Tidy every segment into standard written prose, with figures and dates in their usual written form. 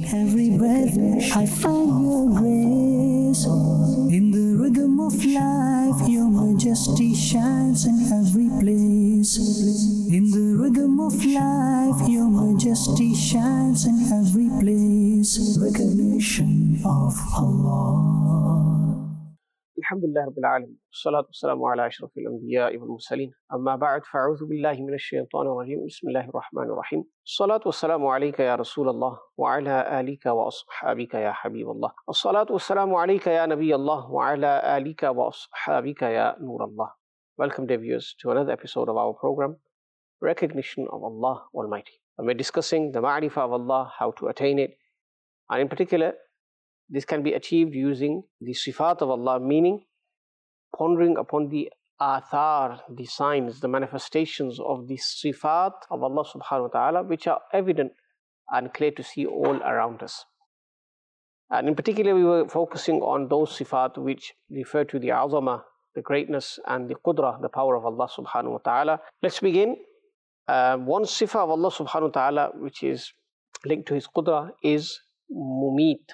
every breath, I find your grace. In the rhythm of life, your majesty shines in every place. In the rhythm of life, your majesty shines in every place. Recognition of Allah. Alhamdulillah Rabbil Alamin. Salatu wassalamu ala ashrafil anbiya'i wal mursaleen. Amma ba'd, fa'udhu billahi minash shaitanir rajim. Bismillahir rahmanir rahim. Salatu wassalamu alayka ya Rasulallah wa ala alika wa ashabika ya Habiballah. Salatu wassalamu alayka ya Nabiyallah wa ala alika wa ashabika ya Nurallah. Welcome, dear viewers, to another episode of our program, Recognition of Allah Almighty. And we're discussing the ma'rifah of Allah, how to attain it, and in particular, this can be achieved using the sifat of Allah, meaning pondering upon the athar, the signs, the manifestations of the sifat of Allah subhanahu wa ta'ala, which are evident and clear to see all around us. And in particular, we were focusing on those sifat which refer to the azama, the greatness, and the qudrah, the power of Allah subhanahu wa ta'ala. Let's begin. One sifat of Allah subhanahu wa ta'ala which is linked to His qudrah is mumeet,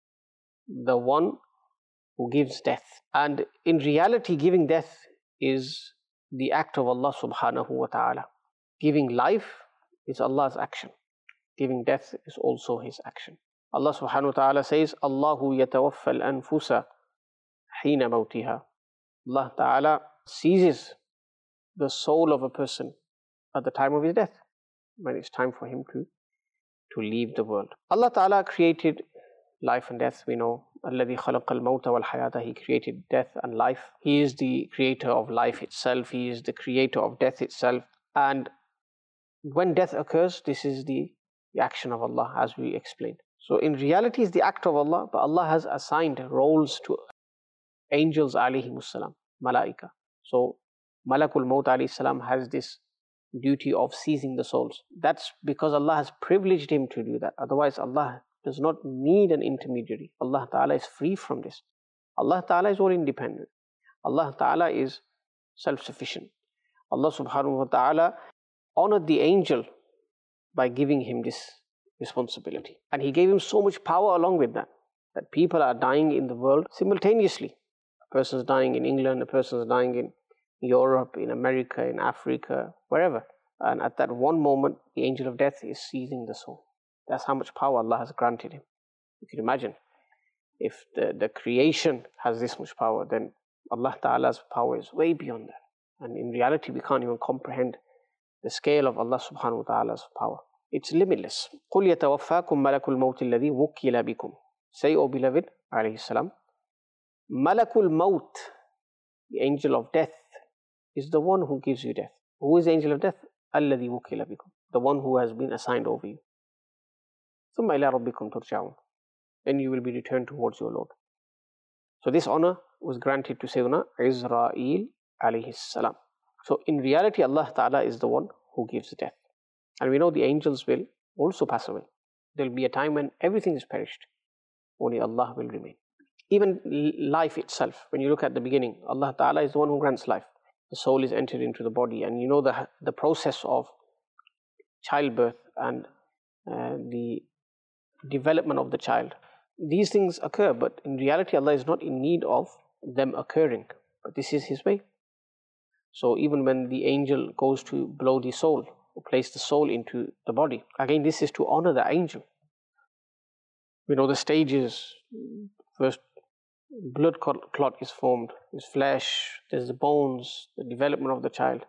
the one who gives death. And in reality, giving death is the act of Allah subhanahu wa ta'ala. Giving life is Allah's action. Giving death is also His action. Allah subhanahu wa ta'ala says, Allahu yatawaffa al-anfusa hina mawtiha. Allah ta'ala seizes the soul of a person at the time of his death, when it's time for him to leave the world. Allah ta'ala created life and death. We know الَّذِي خَلَقَ الْمَوْتَ وَالْحَيَاةَ. He created death and life. He is the creator of life itself. He is the creator of death itself. And when death occurs, this is the action of Allah, as we explained. So in reality, it's the act of Allah, but Allah has assigned roles to angels alayhimus salam, malaika. So Malakul Maut alayhi salam has this duty of seizing the souls. That's because Allah has privileged him to do that. Otherwise, Allah does not need an intermediary. Allah Ta'ala is free from this. Allah Ta'ala is all independent. Allah Ta'ala is self-sufficient. Allah Subhanahu wa Ta'ala honored the angel by giving him this responsibility. And He gave him so much power along with that, that people are dying in the world simultaneously. A person is dying in England, a person is dying in Europe, in America, in Africa, wherever. And at that one moment, the angel of death is seizing the soul. That's how much power Allah has granted him. You can imagine, if the creation has this much power, then Allah Ta'ala's power is way beyond that. And in reality, we can't even comprehend the scale of Allah Subhanahu wa Ta'ala's power. It's limitless. قُلْ يَتَوَفَّاكُمْ مَلَكُ الْمَوْتِ الَّذِي وُكِّلَ بِكُمْ. Say, O beloved, alayhi salam, Malakul Maut, the angel of death, is the one who gives you death. Who is the angel of death? الَّذِي وُكِّلَ بِكُمْ, the one who has been assigned over you. ثُمَّ إِلَىٰ رَبِّكُمْ تُرْجَعُونَ. Then you will be returned towards your Lord. So this honor was granted to Sayyidina Israel alayhi salam. So in reality, Allah Ta'ala is the one who gives death. And we know the angels will also pass away. There will be a time when everything is perished. Only Allah will remain. Even life itself, when you look at the beginning, Allah Ta'ala is the one who grants life. The soul is entered into the body, and you know the process of childbirth and the development of the child. These things occur, but in reality, Allah is not in need of them occurring. But this is His way. So even when the angel goes to blow the soul, or place the soul into the body, again, this is to honor the angel. We know the stages. First, blood clot is formed, there's flesh, there's the bones, the development of the child.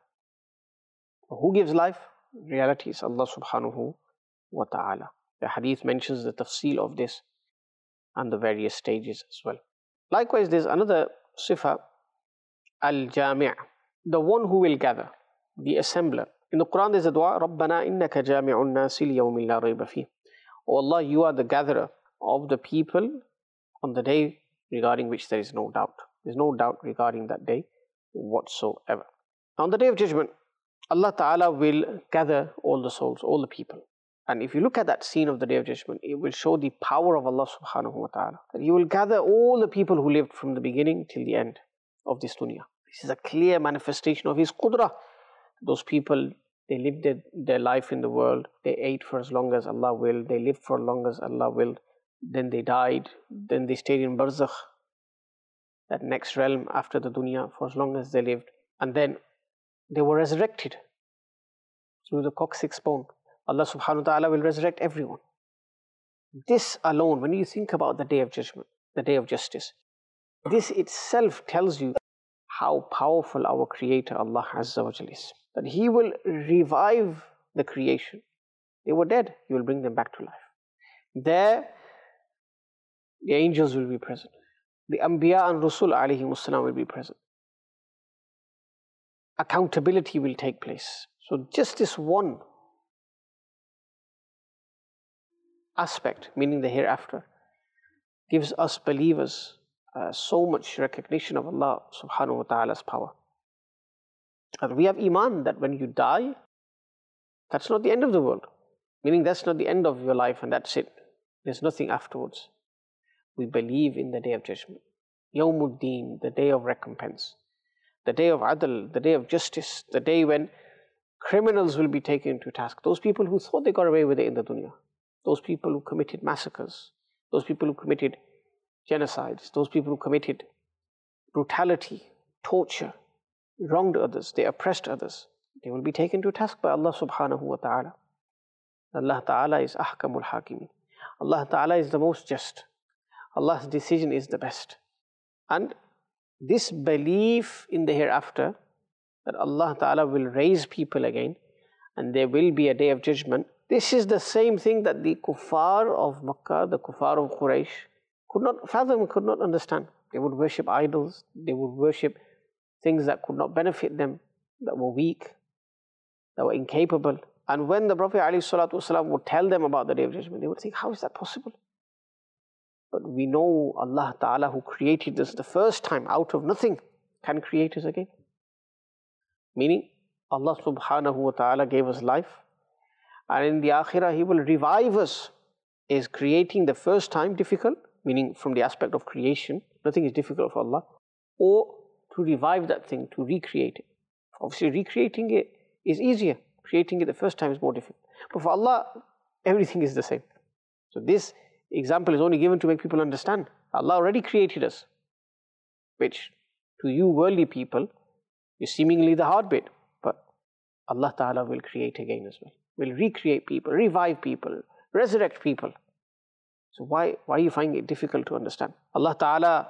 Who gives life? In reality, is Allah Subhanahu wa Ta'ala. The hadith mentions the tafsil of this and the various stages as well. Likewise, there's another sifa, al-jami', the one who will gather, the assembler. In the Quran, there's a dua, رَبَّنَا إِنَّكَ جَامِعُ النَّاسِ لِيَوْمٍ لَا رَيْبَ فِيهِ. O Allah, You are the gatherer of the people on the day regarding which there is no doubt. There's no doubt regarding that day whatsoever. On the Day of Judgment, Allah Ta'ala will gather all the souls, all the people. And if you look at that scene of the Day of Judgment, it will show the power of Allah Subhanahu wa Ta'ala. That He will gather all the people who lived from the beginning till the end of this dunya. This is a clear manifestation of His qudrah. Those people They lived their life in the world. They ate for as long as Allah willed. They lived for as long as Allah willed. Then they died. Then they stayed in barzakh, that next realm after the dunya, for as long as they lived. And then they were resurrected through the coccyx bone. Allah subhanahu wa ta'ala will resurrect everyone. This alone, when you think about the day of judgment, the day of justice, this itself tells you how powerful our Creator Allah Azza wa Jal is. That He will revive the creation. They were dead, He will bring them back to life. There, the angels will be present. The Anbiya and Rusul alayhimus salam will be present. Accountability will take place. So just this one aspect, meaning the hereafter, gives us believers so much recognition of Allah subhanahu wa ta'ala's power. And we have iman that when you die, that's not the end of the world. Meaning that's not the end of your life and that's it. There's nothing afterwards. We believe in the day of judgment. Yawmuddin, the day of recompense. The day of adl, the day of justice. The day when criminals will be taken to task. Those people who thought they got away with it in the dunya. Those people who committed massacres. Those people who committed genocides. Those people who committed brutality, torture, wronged others, they oppressed others. They will be taken to task by Allah subhanahu wa ta'ala. Allah ta'ala is ahkamul hakimin. Allah ta'ala is the most just. Allah's decision is the best. And this belief in the hereafter, that Allah ta'ala will raise people again, and there will be a day of judgment, this is the same thing that the kuffar of Makkah, the kuffar of Quraysh, could not fathom, could not understand. They would worship idols, they would worship things that could not benefit them, that were weak, that were incapable. And when the Prophet ﷺ would tell them about the day of judgment, they would think, how is that possible? But we know Allah Ta'ala, who created us the first time out of nothing, can create us again. Meaning, Allah subhanahu wa ta'ala gave us life, and in the akhirah He will revive us. Is creating the first time difficult? Meaning from the aspect of creation, nothing is difficult for Allah. Or to revive that thing, to recreate it. Obviously recreating it is easier. Creating it the first time is more difficult. But for Allah, everything is the same. So this example is only given to make people understand. Allah already created us, which to you worldly people is seemingly the hard bit. But Allah Ta'ala will create again as well. Will recreate people, revive people, resurrect people. So why are you finding it difficult to understand? Allah Ta'ala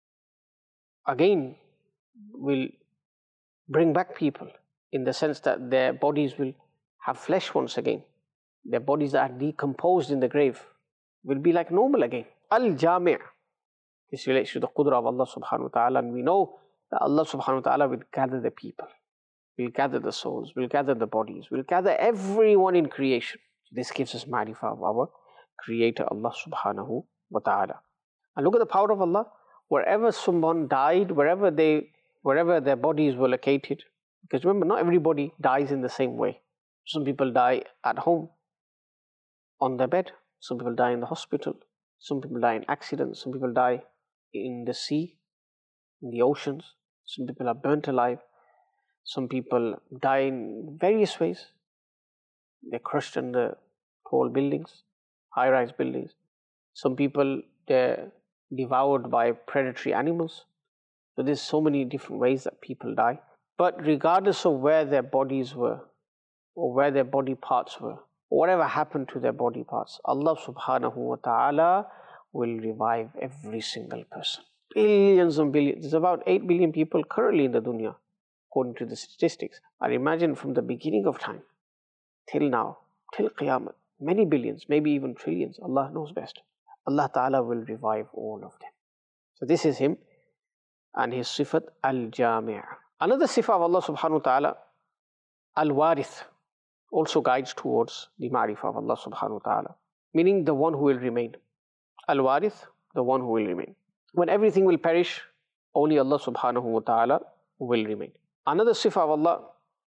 again will bring back people in the sense that their bodies will have flesh once again. Their bodies that are decomposed in the grave will be like normal again. Al-Jami'. This relates to the qudra of Allah subhanahu wa ta'ala, and we know that Allah subhanahu wa ta'ala will gather the people, will gather the souls, will gather the bodies, will gather everyone in creation. This gives us ma'rifah of our Creator Allah subhanahu wa ta'ala. And look at the power of Allah. Wherever someone died, wherever their bodies were located, because remember, not everybody dies in the same way. Some people die at home, on their bed. Some people die in the hospital. Some people die in accidents. Some people die in the sea, in the oceans. Some people are burnt alive. Some people die in various ways. They're crushed under tall buildings, high-rise buildings. Some people, they're devoured by predatory animals. So there's so many different ways that people die. But regardless of where their bodies were, or where their body parts were, or whatever happened to their body parts, Allah subhanahu wa ta'ala will revive every single person. Billions and billions. There's about 8 billion people currently in the dunya, according to the statistics. And imagine from the beginning of time till now, till Qiyamah, many billions, maybe even trillions, Allah knows best. Allah Ta'ala will revive all of them. So this is Him and His sifat al-Jami'. Another sifat of Allah subhanahu wa ta'ala, al-Warith, also guides towards the ma'rifah of Allah subhanahu wa ta'ala, meaning the one who will remain. Al-Warith, the one who will remain. When everything will perish, only Allah subhanahu wa ta'ala will remain. Another sifat of Allah,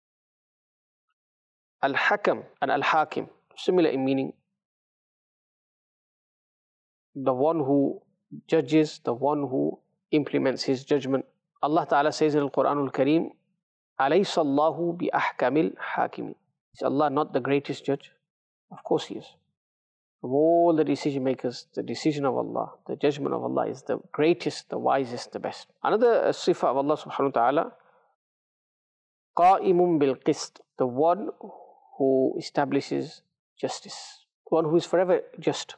Al-Hakam and Al-Hakim, similar in meaning. The one who judges, the one who implements His judgment. Allah Ta'ala says in Al-Quran Al-Kareem, أَلَيْسَ اللَّهُ بِأَحْكَمِ الْحَاكِمِ. Is Allah not the greatest judge? Of course He is. From all the decision makers, the decision of Allah, the judgment of Allah is the greatest, the wisest, the best. Another sifa of Allah subhanahu wa ta'ala, qa'imun bil qist, the one who establishes justice, the one who is forever just.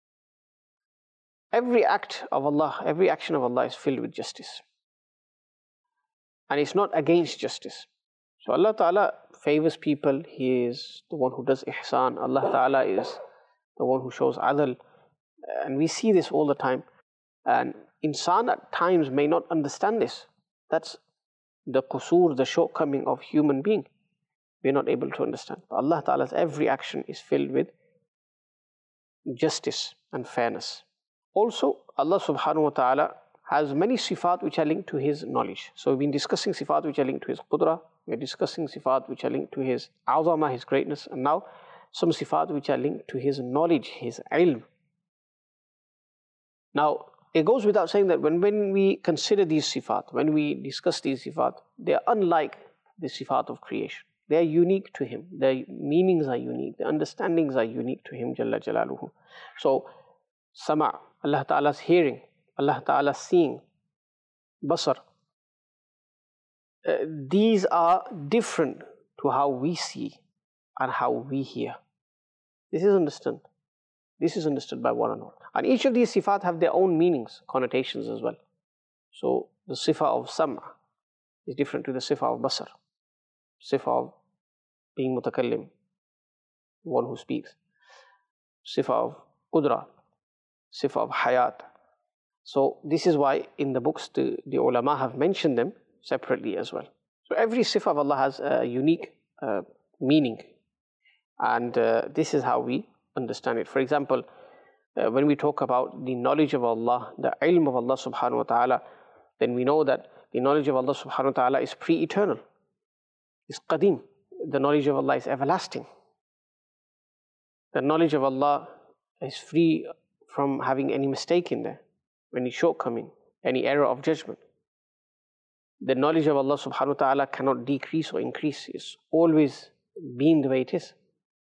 Every act of Allah, every action of Allah is filled with justice. And it's not against justice. So Allah Ta'ala favors people. He is the one who does ihsan. Allah Ta'ala is the one who shows adl. And we see this all the time. And insan at times may not understand this. That's the qusur, the shortcoming of human being. We're not able to understand. But Allah Ta'ala's every action is filled with justice and fairness. Also, Allah Subhanahu wa Ta'ala has many sifat which are linked to His knowledge. So we've been discussing sifat which are linked to His qudra. We're discussing sifat which are linked to His azama, His greatness. And now some sifat which are linked to His knowledge, His ilm. Now, it goes without saying that when we consider these sifat, when we discuss these sifat, they are unlike the sifat of creation. They are unique to Him. Their meanings are unique. The understandings are unique to Him, Jalla Jalaluhu. So, sama', Allah Ta'ala's hearing, Allah Ta'ala's seeing, basar, these are different to how we see and how we hear. This is understood. This is understood by one and all. And each of these sifat have their own meanings, connotations as well. So the sifa of sama' is different to the sifa of basar. Sifa of being mutakallim, one who speaks. Sifa of qudra, sifa of hayat. So this is why in the books the ulama have mentioned them separately as well. So every sifa of Allah has a unique meaning, and this is how we understand it. For example, when we talk about the knowledge of Allah, the ilm of Allah subhanahu wa ta'ala, then we know that the knowledge of Allah subhanahu wa ta'ala is pre-eternal, is qadim. The knowledge of Allah is everlasting. The knowledge of Allah is free from having any mistake in there, any shortcoming, any error of judgment. The knowledge of Allah subhanahu wa ta'ala cannot decrease or increase. It's always been the way it is.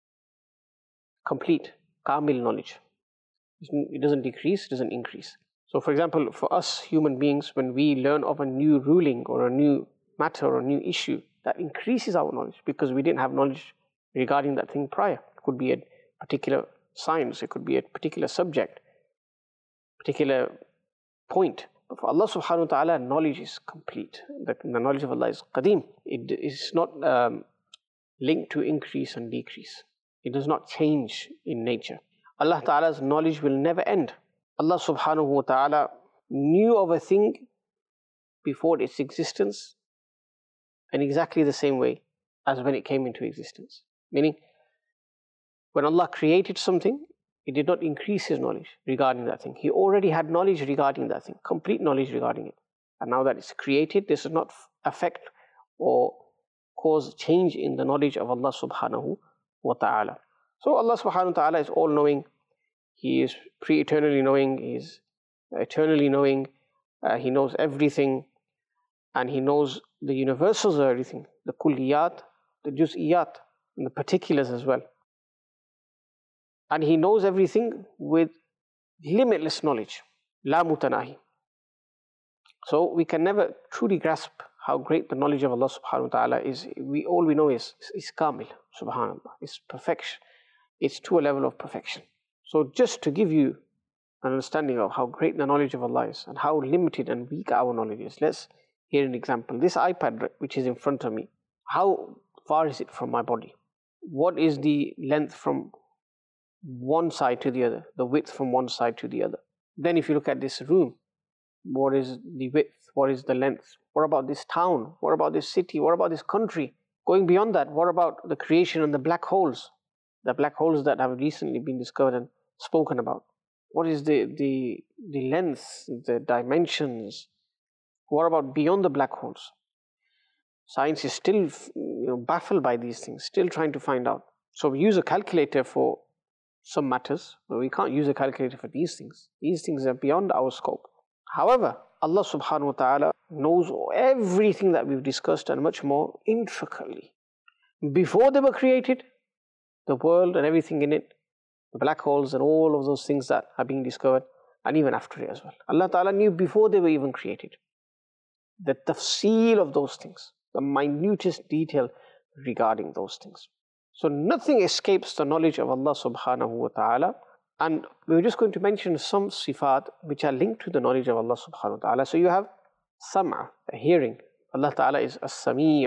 Complete, kamil knowledge. It doesn't decrease, it doesn't increase. So for example, for us human beings, when we learn of a new ruling or a new matter or a new issue, that increases our knowledge because we didn't have knowledge regarding that thing prior. It could be a particular science, it could be a particular subject, particular point. But for Allah subhanahu wa ta'ala, knowledge is complete. The knowledge of Allah is qadim. It is not linked to increase and decrease. It does not change in nature. Allah Ta'ala's knowledge will never end. Allah subhanahu wa ta'ala knew of a thing before its existence in exactly the same way as when it came into existence. Meaning, when Allah created something, He did not increase His knowledge regarding that thing. He already had knowledge regarding that thing, complete knowledge regarding it. And now that it's created, this does not affect or cause change in the knowledge of Allah subhanahu wa ta'ala. So Allah subhanahu wa ta'ala is all-knowing. He is pre-eternally knowing. He is eternally knowing. He knows everything. And He knows the universals of everything, the kulliyat, the juz'iyat, and the particulars as well. And He knows everything with limitless knowledge, la mutanahi. So we can never truly grasp how great the knowledge of Allah subhanahu wa ta'ala is. All we know is kamil, subhanallah. It's perfection. It's to a level of perfection. So just to give you an understanding of how great the knowledge of Allah is and how limited and weak our knowledge is, let's hear an example. This iPad which is in front of me, how far is it from my body? What is the length from one side to the other, the width from one side to the other? Then if you look at this room, what is the width? What is the length? What about this town? What about this city? What about this country? Going beyond that, what about the creation and the black holes? The black holes that have recently been discovered and spoken about. What is the length, the dimensions? What about beyond the black holes? Science is still baffled by these things, still trying to find out. So we use a calculator for some matters, but we can't use a calculator for these things. These things are beyond our scope. However, Allah subhanahu wa ta'ala knows everything that we've discussed and much more intricately. before they were created, the world and everything in it, the black holes and all of those things that are being discovered, and even after it as well. Allah Ta'ala knew before they were even created. The tafsil of those things, the minutest detail regarding those things. So nothing escapes the knowledge of Allah Subhanahu wa Ta'ala. And we're just going to mention some sifat which are linked to the knowledge of Allah Subhanahu wa Ta'ala. So you have sam'a, a hearing. Allah Ta'ala is as-sami'.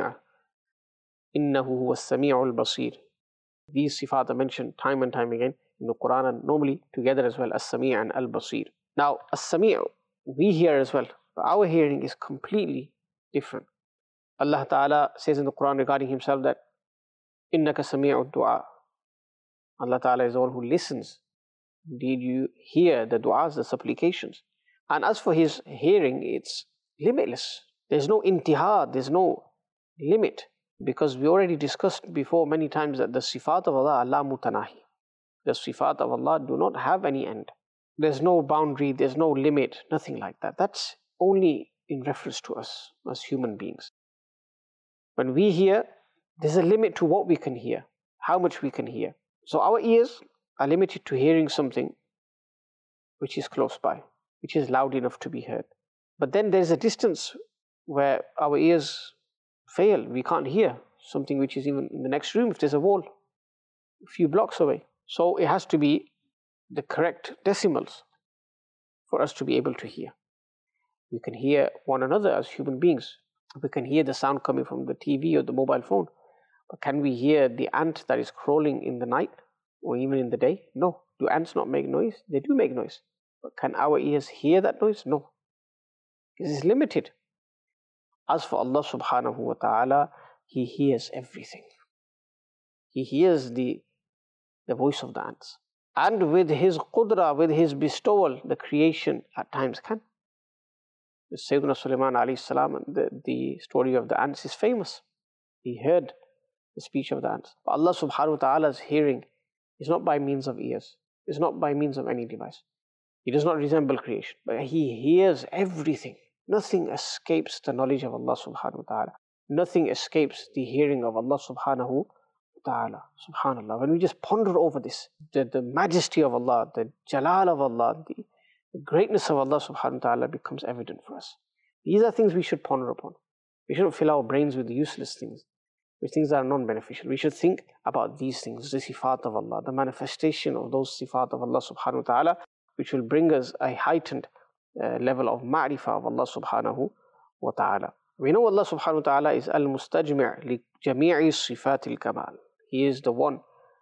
Innahu huwa as-sami'ul basir. These sifat are mentioned time and time again in the Quran, and normally together as well, as-sami' and al-basir. Now, as-sami', we hear as well, but our hearing is completely different. Allah Ta'ala says in the Quran regarding Himself that innaka sami'ud du'a. Allah Ta'ala is the one who listens. Indeed, you hear the du'as, the supplications. And as for His hearing, it's limitless. There's no intiha, there's no limit. Because we already discussed before many times that the sifat of Allah are la mutanahi. The sifat of Allah do not have any end. There's no boundary, there's no limit, nothing like that. That's only in reference to us as human beings. When we hear, there's a limit to what we can hear, how much we can hear. So our ears are limited to hearing something which is close by, which is loud enough to be heard. But then there's a distance where our ears fail. We can't hear something which is even in the next room if there's a wall, a few blocks away. So it has to be the correct decimals for us to be able to hear. We can hear one another as human beings. We can hear the sound coming from the TV or the mobile phone. But can we hear the ant that is crawling in the night or even in the day? No. Do ants not make noise? They do make noise. But can our ears hear that noise? No. Because it's limited. As for Allah Subhanahu wa Ta'ala, He hears everything. He hears the voice of the ants. And with His qudra, with His bestowal, the creation at times can. Sayyidina Sulaiman alayhi salam, the story of the ants is famous. He heard the speech of the ants. But Allah Subhanahu wa Ta'ala's hearing is not by means of ears. It's not by means of any device. He does not resemble creation. But He hears everything. Nothing escapes the knowledge of Allah Subhanahu wa Ta'ala. Nothing escapes the hearing of Allah Subhanahu wa Ta'ala. Subhanallah. When we just ponder over this, the majesty of Allah, the jalal of Allah, the greatness of Allah Subhanahu wa Ta'ala becomes evident for us. These are things we should ponder upon. We shouldn't fill our brains with useless things, with things that are non-beneficial. We should think about these things, the sifat of Allah, the manifestation of those sifat of Allah Subhanahu wa Ta'ala, which will bring us a heightened level of ma'rifah of Allah Subhanahu wa Ta'ala. We know Allah Subhanahu wa Ta'ala is al-mustajmi' li jami'i sifat al-kamal. He is the one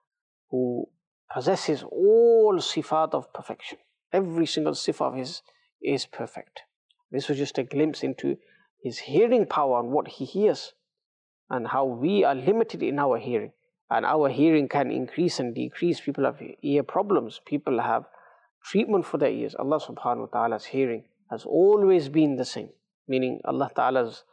who possesses all sifat of perfection. Every single sifat of His is perfect. This was just a glimpse into His hearing power and what He hears, and how we are limited in our hearing. And our hearing can increase and decrease. People have ear problems. People have treatment for their ears. Allah Subhanahu wa Ta'ala's hearing has always been the same. Meaning Allah Ta'ala's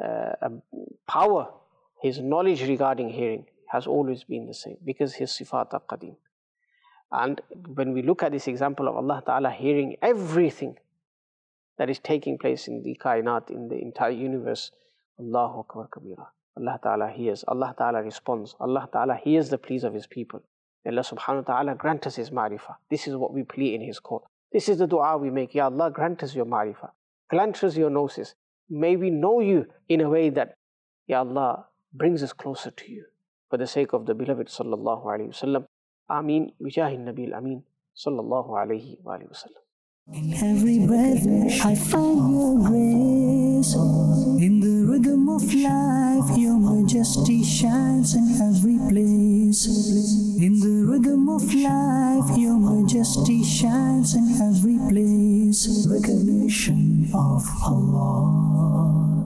power, His knowledge regarding hearing has always been the same. Because His sifat are qadim. And when we look at this example of Allah Ta'ala hearing everything that is taking place in the kainat, in the entire universe, Allahu Akbar Kabira. Allah Ta'ala hears, Allah Ta'ala responds, Allah Ta'ala hears the pleas of His people. Allah Subhanahu wa Ta'ala grant us His ma'rifah. This is what we plead in His court. This is the dua we make. Ya Allah, grant us your ma'rifah. Grant us your gnosis. May we know you in a way that, Ya Allah, brings us closer to you. For the sake of the beloved Sallallahu Alaihi Wasallam. Ameen. Bijahin Nabil Ameen. Sallallahu Alaihi Wasallam. In every breath I find your grace. In the rhythm of life your majesty shines in every place. In the rhythm of life your majesty shines in every place. Recognition of Allah.